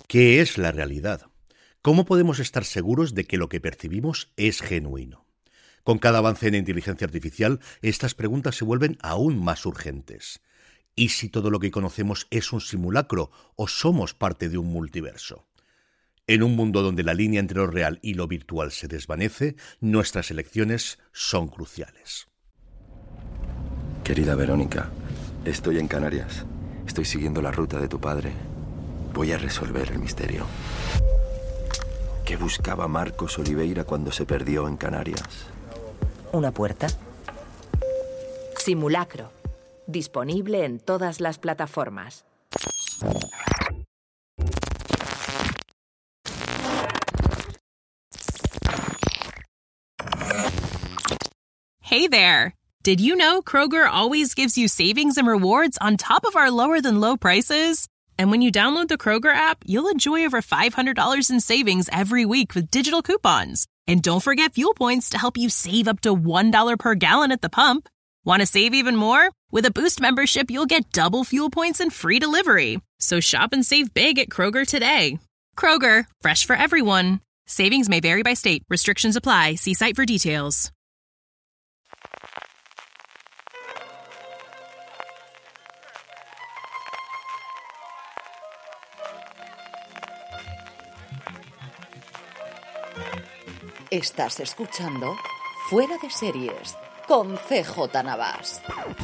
¿Qué es la realidad? ¿Cómo podemos estar seguros de que lo que percibimos es genuino? Con cada avance en inteligencia artificial, estas preguntas se vuelven aún más urgentes. ¿Y si todo lo que conocemos es un simulacro o somos parte de un multiverso? En un mundo donde la línea entre lo real y lo virtual se desvanece, nuestras elecciones son cruciales. Querida Verónica, estoy en Canarias. Estoy siguiendo la ruta de tu padre. Voy a resolver el misterio. ¿Qué buscaba Marcos Oliveira cuando se perdió en Canarias? ¿Una puerta? Simulacro. Disponible en todas las plataformas. Hey there! Did you know Kroger always gives you savings and rewards on top of our lower-than-low prices? And when you download the Kroger app, you'll enjoy over $500 in savings every week with digital coupons. And don't forget fuel points to help you save up to $1 per gallon at the pump. Want to save even more? With a Boost membership, you'll get double fuel points and free delivery. So shop and save big at Kroger today. Kroger, fresh for everyone. Savings may vary by state. Restrictions apply. See site for details. Estás escuchando Fuera de Series con CJ Navas.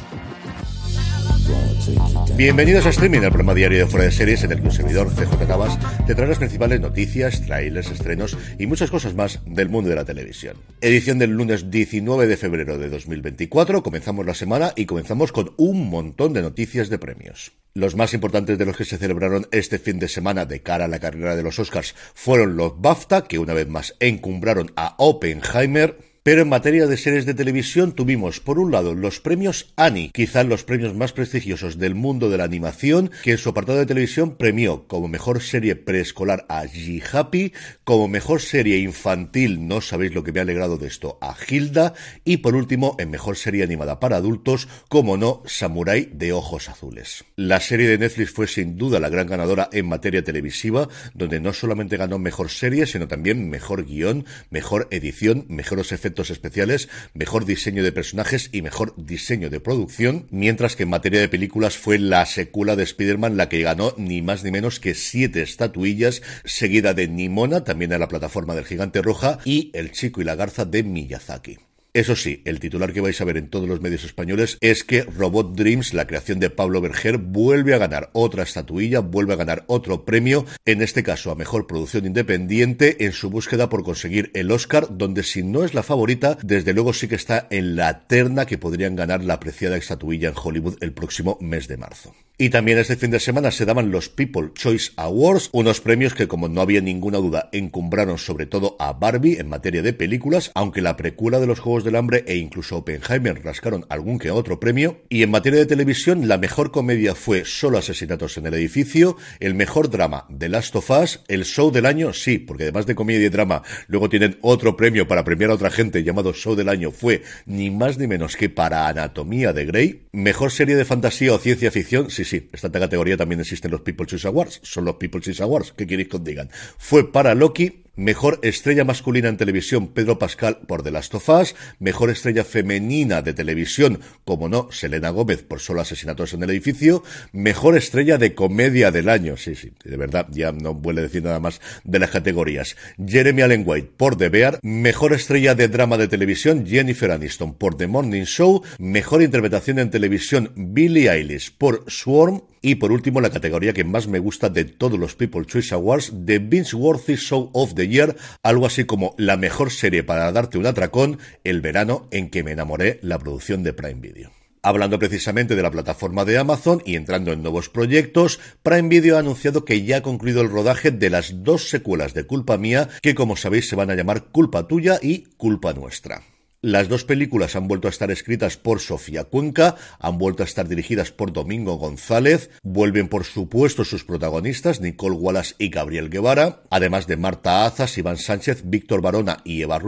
Bienvenidos a Streaming, el programa diario de Fuera de Series en el que un servidor, CJ Navas, te trae las principales noticias, trailers, estrenos y muchas cosas más del mundo de la televisión. Edición del lunes 19 de febrero de 2024, comenzamos la semana y comenzamos con un montón de noticias de premios. Los más importantes de los que se celebraron este fin de semana de cara a la carrera de los Oscars fueron los BAFTA, que una vez más encumbraron a Oppenheimer. Pero en materia de series de televisión tuvimos, por un lado, los premios Annie, quizás los premios más prestigiosos del mundo de la animación, que en su apartado de televisión premió como mejor serie preescolar a G-Happy, como mejor serie infantil, no sabéis lo que me ha alegrado de esto, a Hilda, y por último, en mejor serie animada para adultos, como no, Samurai de Ojos Azules. La serie de Netflix fue sin duda la gran ganadora en materia televisiva, donde no solamente ganó mejor serie, sino también mejor guión, mejor edición, mejores efectos especiales, mejor diseño de personajes y mejor diseño de producción, mientras que en materia de películas fue la secuela de Spider-Man la que ganó ni más ni menos que 7 estatuillas, seguida de Nimona, también en la plataforma del Gigante Roja, y El Chico y la Garza de Miyazaki. Eso sí, el titular que vais a ver en todos los medios españoles es que Robot Dreams, la creación de Pablo Berger, vuelve a ganar otra estatuilla, vuelve a ganar otro premio, en este caso a Mejor Producción Independiente, en su búsqueda por conseguir el Oscar, donde si no es la favorita, desde luego sí que está en la terna que podrían ganar la apreciada estatuilla en Hollywood el próximo mes de marzo. Y también este fin de semana se daban los People's Choice Awards, unos premios que, como no había ninguna duda, encumbraron sobre todo a Barbie en materia de películas, aunque la precuela de los Juegos del Hambre e incluso Oppenheimer rascaron algún que otro premio. Y en materia de televisión, la mejor comedia fue Solo Asesinatos en el Edificio, el mejor drama The Last of Us, el show del año, sí, porque además de comedia y drama, luego tienen otro premio para premiar a otra gente llamado show del año, fue ni más ni menos que para Anatomía de Grey. Mejor serie de fantasía o ciencia ficción, sí, esta categoría también existe en los People's Choice Awards, son los People's Choice Awards, ¿qué queréis que os digan? Fue para Loki. Mejor estrella masculina en televisión, Pedro Pascal por The Last of Us. Mejor estrella femenina de televisión, como no, Selena Gómez por Solo Asesinatos en el Edificio. Mejor estrella de comedia del año, sí, de verdad, ya no vuelve a decir nada más de las categorías. Jeremy Allen White por The Bear. Mejor estrella de drama de televisión, Jennifer Aniston por The Morning Show. Mejor interpretación en televisión, Billie Eilish por Swarm. Y por último, la categoría que más me gusta de todos los People's Choice Awards, The Binge-Worthy Show of the Year, algo así como la mejor serie para darte un atracón, el verano en que me enamoré, la producción de Prime Video. Hablando precisamente de la plataforma de Amazon y entrando en nuevos proyectos, Prime Video ha anunciado que ya ha concluido el rodaje de las 2 secuelas de Culpa Mía, que como sabéis se van a llamar Culpa Tuya y Culpa Nuestra. Las 2 películas han vuelto a estar escritas por Sofía Cuenca, han vuelto a estar dirigidas por Domingo González, vuelven por supuesto sus protagonistas Nicole Wallace y Gabriel Guevara, además de Marta Azas, Iván Sánchez, Víctor Barona y Eva Ruiz.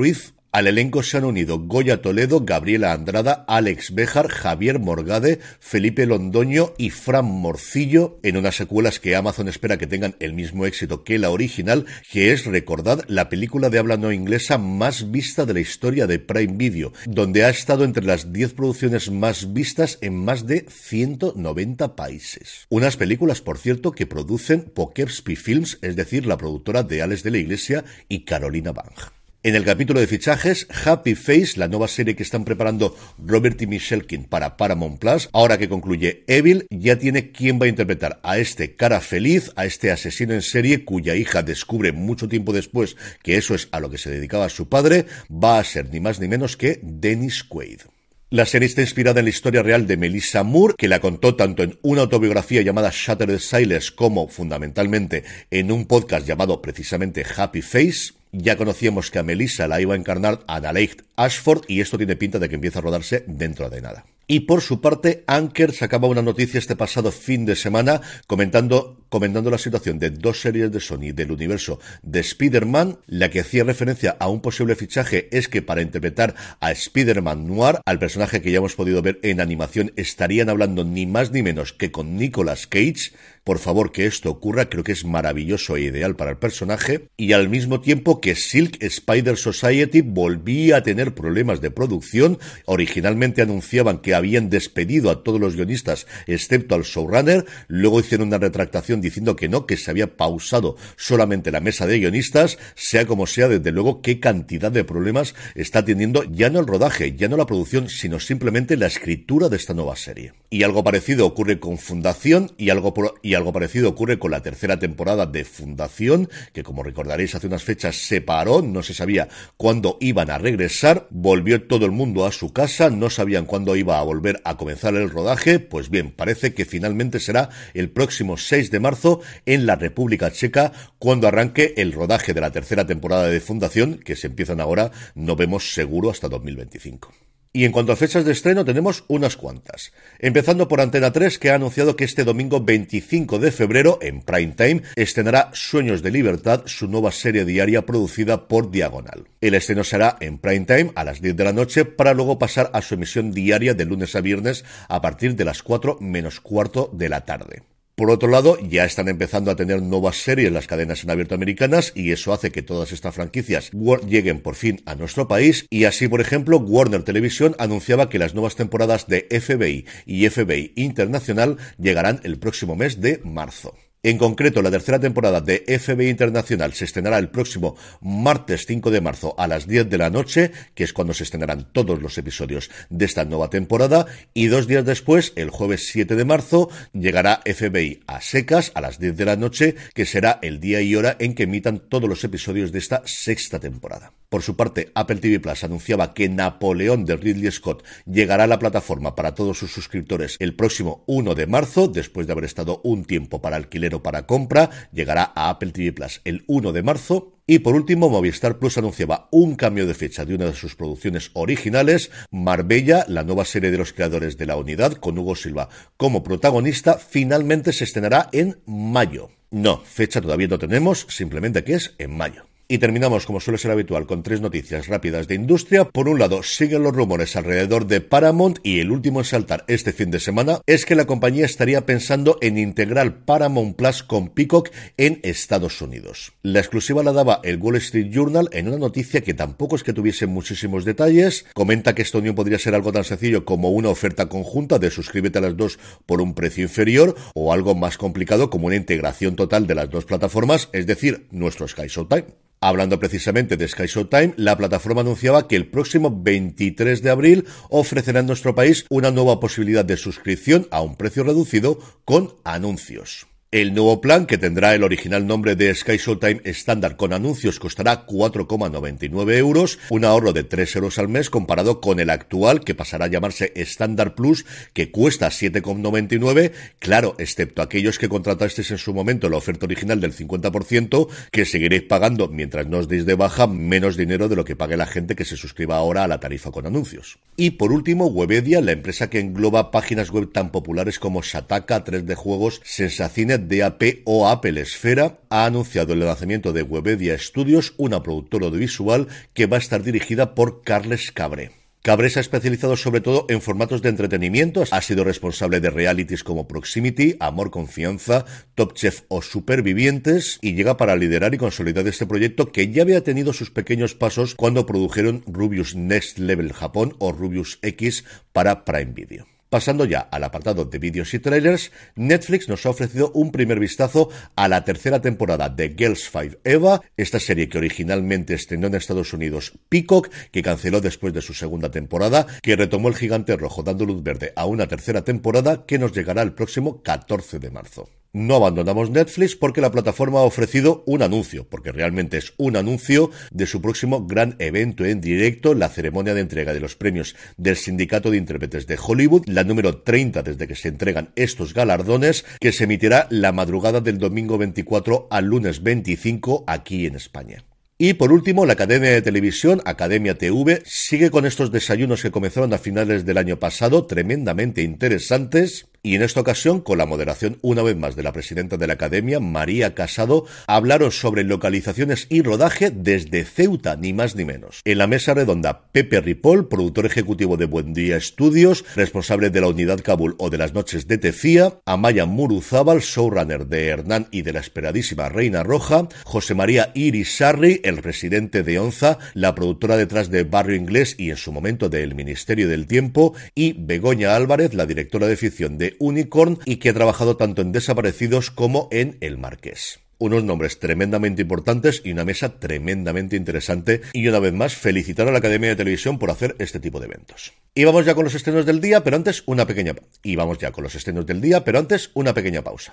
Al elenco se han unido Goya Toledo, Gabriela Andrada, Alex Béjar, Javier Morgade, Felipe Londoño y Fran Morcillo en unas secuelas que Amazon espera que tengan el mismo éxito que la original, que es, recordad, la película de habla no inglesa más vista de la historia de Prime Video, donde ha estado entre las 10 producciones más vistas en más de 190 países. Unas películas, por cierto, que producen Poughkeepsie Films, es decir, la productora de Alex de la Iglesia y Carolina Bang. En el capítulo de fichajes, Happy Face, la nueva serie que están preparando Robert y Michelle King para Paramount Plus, ahora que concluye Evil, ya tiene quién va a interpretar a este cara feliz, a este asesino en serie cuya hija descubre mucho tiempo después que eso es a lo que se dedicaba su padre. Va a ser ni más ni menos que Dennis Quaid. La serie está inspirada en la historia real de Melissa Moore, que la contó tanto en una autobiografía llamada Shattered Silence como, fundamentalmente, en un podcast llamado precisamente Happy Face. Ya conocíamos que a Melissa la iba a encarnar Adelaide Ashford y esto tiene pinta de que empieza a rodarse dentro de nada. Y por su parte, Anchor sacaba una noticia este pasado fin de semana comentando la situación de 2 series de Sony del universo de Spider-Man. La que hacía referencia a un posible fichaje es que para interpretar a Spider-Man Noir, al personaje que ya hemos podido ver en animación, estarían hablando ni más ni menos que con Nicolas Cage. Por favor, que esto ocurra, creo que es maravilloso e ideal para el personaje. Y al mismo tiempo que Silk Spider Society volvía a tener problemas de producción. Originalmente anunciaban que habían despedido a todos los guionistas excepto al showrunner, luego hicieron una retractación diciendo que no, que se había pausado solamente la mesa de guionistas. Sea como sea, desde luego qué cantidad de problemas está teniendo ya no el rodaje, ya no la producción, sino simplemente la escritura de esta nueva serie. Y algo parecido ocurre con Fundación y algo parecido ocurre con la tercera temporada de Fundación, que como recordaréis hace unas fechas se paró, no se sabía cuándo iban a regresar, volvió todo el mundo a su casa, no sabían cuándo iba a volver a comenzar el rodaje. Pues bien, parece que finalmente será el próximo 6 de marzo en la República Checa cuando arranque el rodaje de la tercera temporada de Fundación, que se empiezan ahora, no vemos seguro hasta 2025. Y en cuanto a fechas de estreno tenemos unas cuantas. Empezando por Antena 3, que ha anunciado que este domingo 25 de febrero, en prime time, estrenará Sueños de Libertad, su nueva serie diaria producida por Diagonal. El estreno será en prime time a las 10 de la noche para luego pasar a su emisión diaria de lunes a viernes a partir de las 4 menos cuarto de la tarde. Por otro lado, ya están empezando a tener nuevas series las cadenas en abierto americanas y eso hace que todas estas franquicias lleguen por fin a nuestro país. Y así, por ejemplo, Warner Televisión anunciaba que las nuevas temporadas de FBI y FBI Internacional llegarán el próximo mes de marzo. En concreto, la tercera temporada de FBI Internacional se estrenará el próximo martes 5 de marzo a las 10 de la noche, que es cuando se estrenarán todos los episodios de esta nueva temporada, y 2 días después, el jueves 7 de marzo, llegará FBI a secas a las 10 de la noche, que será el día y hora en que emitan todos los episodios de esta sexta temporada. Por su parte, Apple TV Plus anunciaba que Napoleón de Ridley Scott llegará a la plataforma para todos sus suscriptores el próximo 1 de marzo, después de haber estado un tiempo para alquiler o para compra. Llegará a Apple TV Plus el 1 de marzo. Y por último, Movistar Plus anunciaba un cambio de fecha de una de sus producciones originales. Marbella, la nueva serie de los creadores de La Unidad, con Hugo Silva como protagonista, finalmente se estrenará en mayo. No, fecha todavía no tenemos, simplemente que es en mayo. Y terminamos, como suele ser habitual, con 3 noticias rápidas de industria. Por un lado, siguen los rumores alrededor de Paramount y el último en saltar este fin de semana es que la compañía estaría pensando en integrar Paramount Plus con Peacock en Estados Unidos. La exclusiva la daba el Wall Street Journal en una noticia que tampoco es que tuviese muchísimos detalles. Comenta que esta unión podría ser algo tan sencillo como una oferta conjunta de suscríbete a las dos por un precio inferior, o algo más complicado como una integración total de las dos plataformas, es decir, nuestro Sky Showtime. Hablando precisamente de Sky Showtime, la plataforma anunciaba que el próximo 23 de abril ofrecerá en nuestro país una nueva posibilidad de suscripción a un precio reducido con anuncios. El nuevo plan, que tendrá el original nombre de Sky Showtime estándar con anuncios, costará 4,99 euros, un ahorro de 3 euros al mes comparado con el actual, que pasará a llamarse Standard Plus, que cuesta 7,99, claro, excepto aquellos que contratasteis en su momento la oferta original del 50%, que seguiréis pagando mientras no os deis de baja menos dinero de lo que pague la gente que se suscriba ahora a la tarifa con anuncios. Y por último, Webedia, la empresa que engloba páginas web tan populares como Shataka, 3D Juegos, Sensacine, DAP o Apple Esfera, ha anunciado el lanzamiento de Webedia Studios, una productora audiovisual que va a estar dirigida por Carles Cabré. Cabré se ha especializado sobre todo en formatos de entretenimiento, ha sido responsable de realities como Proximity, Amor, Confianza, Top Chef o Supervivientes, y llega para liderar y consolidar este proyecto que ya había tenido sus pequeños pasos cuando produjeron Rubius Next Level Japón o Rubius X para Prime Video. Pasando ya al apartado de vídeos y trailers, Netflix nos ha ofrecido un primer vistazo a la tercera temporada de Girls 5 Eva, esta serie que originalmente estrenó en Estados Unidos Peacock, que canceló después de su segunda temporada, que retomó el Gigante Rojo dando luz verde a una tercera temporada que nos llegará el próximo 14 de marzo. No abandonamos Netflix porque la plataforma ha ofrecido un anuncio, porque realmente es un anuncio de su próximo gran evento en directo, la ceremonia de entrega de los premios del Sindicato de Intérpretes de Hollywood, la número 30 desde que se entregan estos galardones, que se emitirá la madrugada del domingo 24 al lunes 25 aquí en España. Y por último, la cadena de televisión Academia TV sigue con estos desayunos que comenzaron a finales del año pasado, tremendamente interesantes, y en esta ocasión, con la moderación una vez más de la presidenta de la Academia, María Casado, hablaron sobre localizaciones y rodaje desde Ceuta, ni más ni menos. En la mesa redonda, Pepe Ripoll, productor ejecutivo de Buen Día Studios, responsable de la Unidad Kabul o de las Noches de Tefía, Amaya Muruzábal, showrunner de Hernán y de la esperadísima Reina Roja, José María Irisarri, el presidente de Onza, la productora detrás de Barrio Inglés y en su momento del Ministerio del Tiempo, y Begoña Álvarez, la directora de ficción de Unicorn y que ha trabajado tanto en Desaparecidos como en El Marqués. Unos nombres tremendamente importantes y una mesa tremendamente interesante, y una vez más felicitar a la Academia de Televisión por hacer este tipo de eventos. Y vamos ya con los estrenos del día, pero antes una pequeña pausa.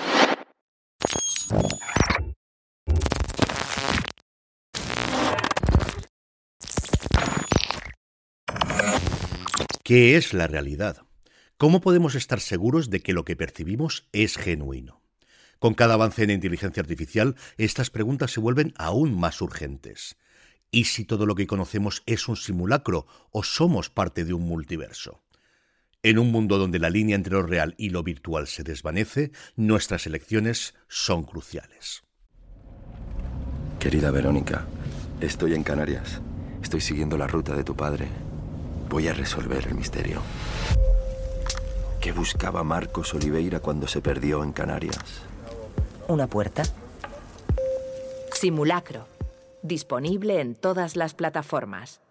¿Qué es la realidad? ¿Cómo podemos estar seguros de que lo que percibimos es genuino? Con cada avance en inteligencia artificial, estas preguntas se vuelven aún más urgentes. ¿Y si todo lo que conocemos es un simulacro o somos parte de un multiverso? En un mundo donde la línea entre lo real y lo virtual se desvanece, nuestras elecciones son cruciales. Querida Verónica, estoy en Canarias. Estoy siguiendo la ruta de tu padre. Voy a resolver el misterio. ¿Qué buscaba Marcos Oliveira cuando se perdió en Canarias? ¿Una puerta? Simulacro. Disponible en todas las plataformas.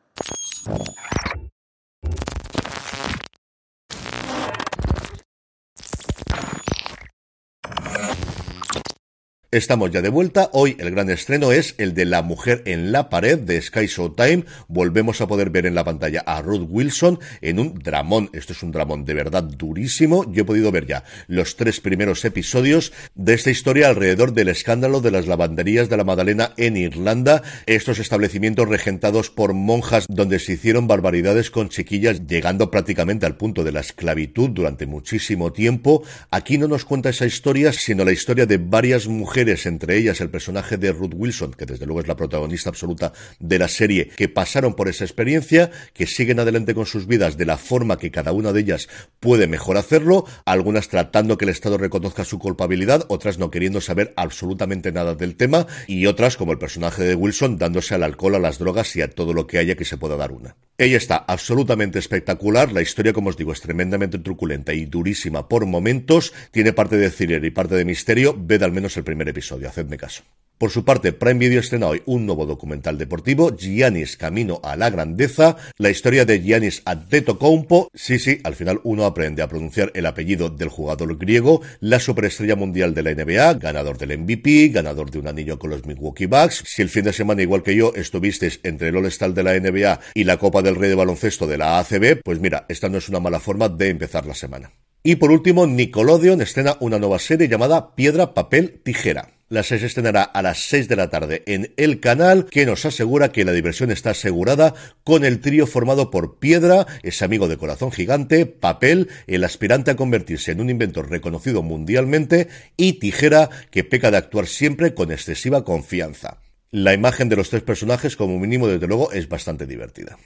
Estamos ya de vuelta. Hoy el gran estreno es el de La mujer en la pared de Sky Showtime. Volvemos a poder ver en la pantalla a Ruth Wilson en un dramón. Esto es un dramón de verdad durísimo. Yo he podido ver ya los 3 primeros episodios de esta historia alrededor del escándalo de las lavanderías de la Magdalena en Irlanda. Estos establecimientos regentados por monjas donde se hicieron barbaridades con chiquillas, llegando prácticamente al punto de la esclavitud durante muchísimo tiempo. Aquí no nos cuenta esa historia, sino la historia de varias mujeres, entre ellas el personaje de Ruth Wilson, que desde luego es la protagonista absoluta de la serie, que pasaron por esa experiencia, que siguen adelante con sus vidas de la forma que cada una de ellas puede mejor hacerlo, algunas tratando que el Estado reconozca su culpabilidad, otras no queriendo saber absolutamente nada del tema, y otras, como el personaje de Wilson, dándose al alcohol, a las drogas y a todo lo que haya que se pueda dar una. Ella está absolutamente espectacular, la historia, como os digo, es tremendamente truculenta y durísima por momentos, tiene parte de thriller y parte de misterio. Ved al menos el primer episodio, hacedme caso. Por su parte, Prime Video estrena hoy un nuevo documental deportivo, Giannis Camino a la Grandeza, la historia de Giannis Antetokounmpo. Sí, al final uno aprende a pronunciar el apellido del jugador griego, la superestrella mundial de la NBA, ganador del MVP, ganador de un anillo con los Milwaukee Bucks. Si el fin de semana, igual que yo, estuvisteis entre el All-Star de la NBA y la Copa del Rey de baloncesto de la ACB, pues mira, esta no es una mala forma de empezar la semana. Y por último, Nickelodeon estrena una nueva serie llamada Piedra, Papel, Tijera. La serie se estrenará a las 6 de la tarde en el canal, que nos asegura que la diversión está asegurada con el trío formado por Piedra, ese amigo de corazón gigante, Papel, el aspirante a convertirse en un inventor reconocido mundialmente, y Tijera, que peca de actuar siempre con excesiva confianza. La imagen de los 3 personajes, como mínimo, desde luego, es bastante divertida.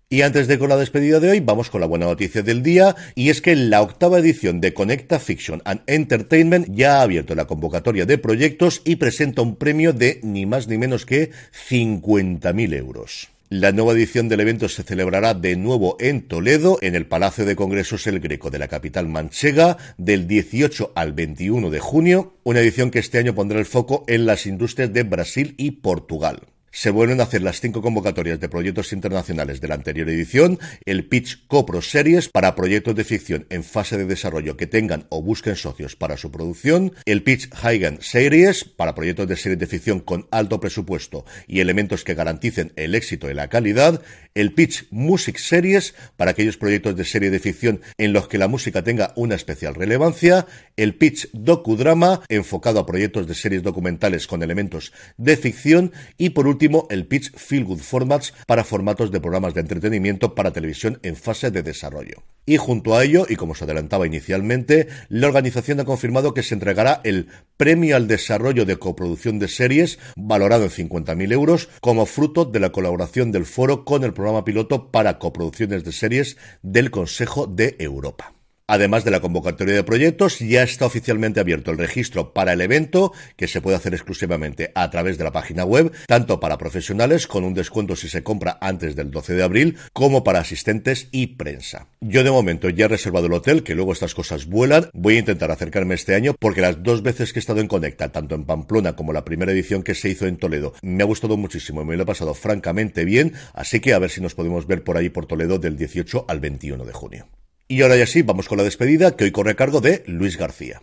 Y antes de con la despedida de hoy, vamos con la buena noticia del día, y es que la 8ª edición de Conecta Fiction and Entertainment ya ha abierto la convocatoria de proyectos y presenta un premio de ni más ni menos que 50.000 euros. La nueva edición del evento se celebrará de nuevo en Toledo, en el Palacio de Congresos El Greco de la capital manchega, del 18 al 21 de junio, una edición que este año pondrá el foco en las industrias de Brasil y Portugal. Se vuelven a hacer las 5 convocatorias de proyectos internacionales de la anterior edición, el Pitch Copro Series para proyectos de ficción en fase de desarrollo que tengan o busquen socios para su producción, el Pitch High-End Series para proyectos de series de ficción con alto presupuesto y elementos que garanticen el éxito y la calidad, el Pitch Music Series para aquellos proyectos de serie de ficción en los que la música tenga una especial relevancia, el Pitch Docudrama enfocado a proyectos de series documentales con elementos de ficción y por último el Pitch Feel Good Formats para formatos de programas de entretenimiento para televisión en fase de desarrollo. Y junto a ello, y como se adelantaba inicialmente, la organización ha confirmado que se entregará el Premio al Desarrollo de Coproducción de Series, valorado en 50.000 euros, como fruto de la colaboración del foro con el programa piloto para coproducciones de series del Consejo de Europa. Además de la convocatoria de proyectos, ya está oficialmente abierto el registro para el evento, que se puede hacer exclusivamente a través de la página web, tanto para profesionales, con un descuento si se compra antes del 12 de abril, como para asistentes y prensa. Yo de momento ya he reservado el hotel, que luego estas cosas vuelan. Voy a intentar acercarme este año, porque las 2 veces que he estado en Conecta, tanto en Pamplona como la primera edición que se hizo en Toledo, me ha gustado muchísimo y me lo he pasado francamente bien, así que a ver si nos podemos ver por ahí por Toledo del 18 al 21 de junio. Y ahora ya sí, vamos con la despedida, que hoy corre a cargo de Luis García.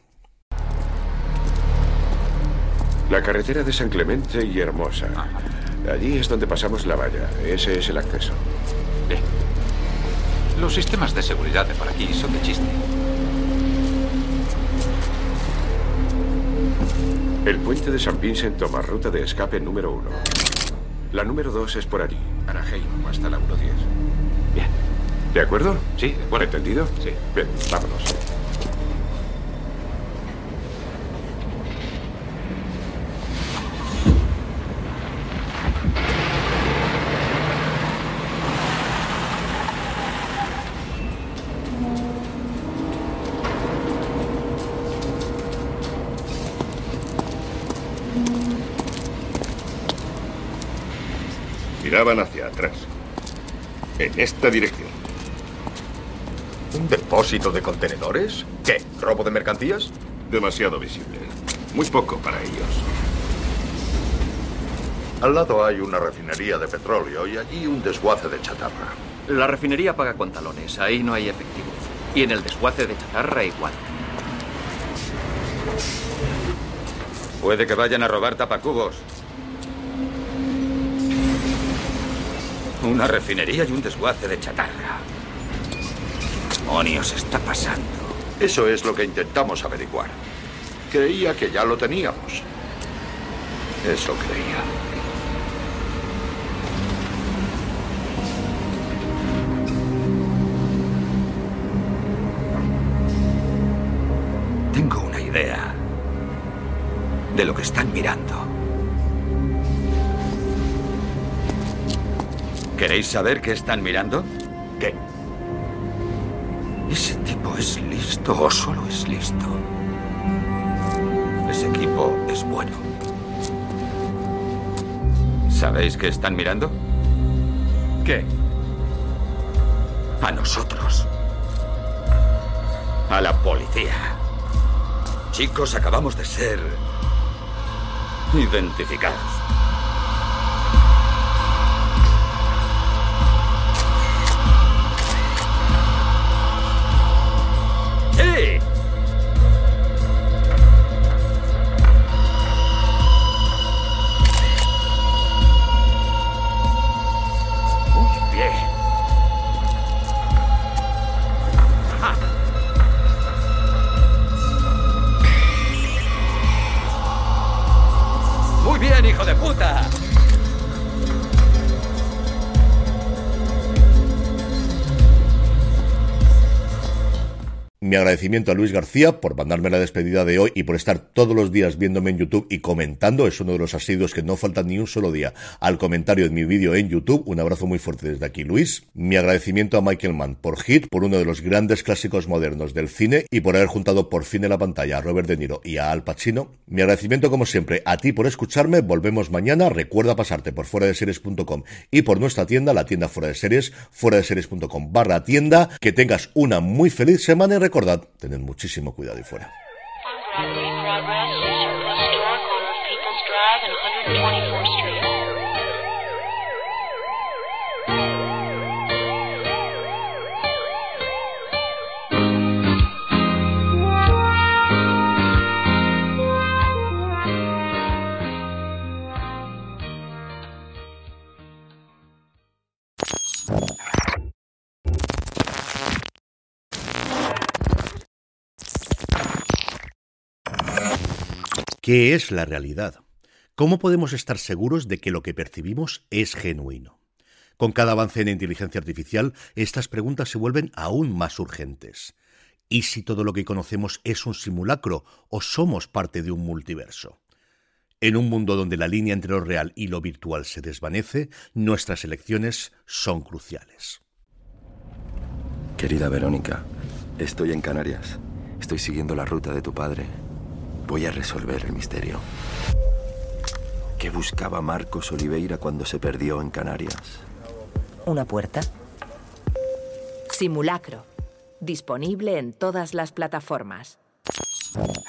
La carretera de San Clemente y Hermosa. Allí es donde pasamos la valla. Ese es el acceso. Bien. Los sistemas de seguridad de por aquí son de chiste. El puente de San Vincent toma ruta de escape número 1. La número 2 es por allí, Araheim, hasta la 1.10. Bien. ¿De acuerdo? Sí, de acuerdo. ¿Entendido? Sí. Bien, vámonos. Miraban hacia atrás, en esta dirección. ¿Un depósito de contenedores? ¿Qué? ¿Robo de mercancías? Demasiado visible. Muy poco para ellos. Al lado hay una refinería de petróleo y allí un desguace de chatarra. La refinería paga con talones, ahí no hay efectivo. Y en el desguace de chatarra igual. Puede que vayan a robar tapacubos. Una refinería y un desguace de chatarra. ¿Qué demonios está pasando? Eso es lo que intentamos averiguar. Creía que ya lo teníamos. Eso creía. Tengo una idea de lo que están mirando. ¿Queréis saber qué están mirando? ¿Qué? ¿Ese tipo es listo o solo es listo? Ese equipo es bueno. ¿Sabéis qué están mirando? ¿Qué? A nosotros. A la policía. Chicos, acabamos de ser identificados. ¡Sí! Muy bien. ¡Ja! Muy bien, hijo de puta. Mi agradecimiento a Luis García por mandarme la despedida de hoy y por estar todos los días viéndome en YouTube y comentando. Es uno de los asiduos que no falta ni un solo día al comentario de mi vídeo en YouTube. Un abrazo muy fuerte desde aquí, Luis. Mi agradecimiento a Michael Mann por Hit, por uno de los grandes clásicos modernos del cine y por haber juntado por fin en la pantalla a Robert De Niro y a Al Pacino. Mi agradecimiento, como siempre, a ti por escucharme. Volvemos mañana. Recuerda pasarte por fueradeseries.com y por nuestra tienda, la tienda Fuera de Series, fueradeseries.com/tienda. Que tengas una muy feliz semana y recordad, tened muchísimo cuidado ahí fuera. ¿Qué es la realidad? ¿Cómo podemos estar seguros de que lo que percibimos es genuino? Con cada avance en inteligencia artificial, estas preguntas se vuelven aún más urgentes. ¿Y si todo lo que conocemos es un simulacro o somos parte de un multiverso? En un mundo donde la línea entre lo real y lo virtual se desvanece, nuestras elecciones son cruciales. Querida Verónica, estoy en Canarias. Estoy siguiendo la ruta de tu padre. Voy a resolver el misterio. ¿Qué buscaba Marcos Oliveira cuando se perdió en Canarias? ¿Una puerta? Simulacro. Disponible en todas las plataformas.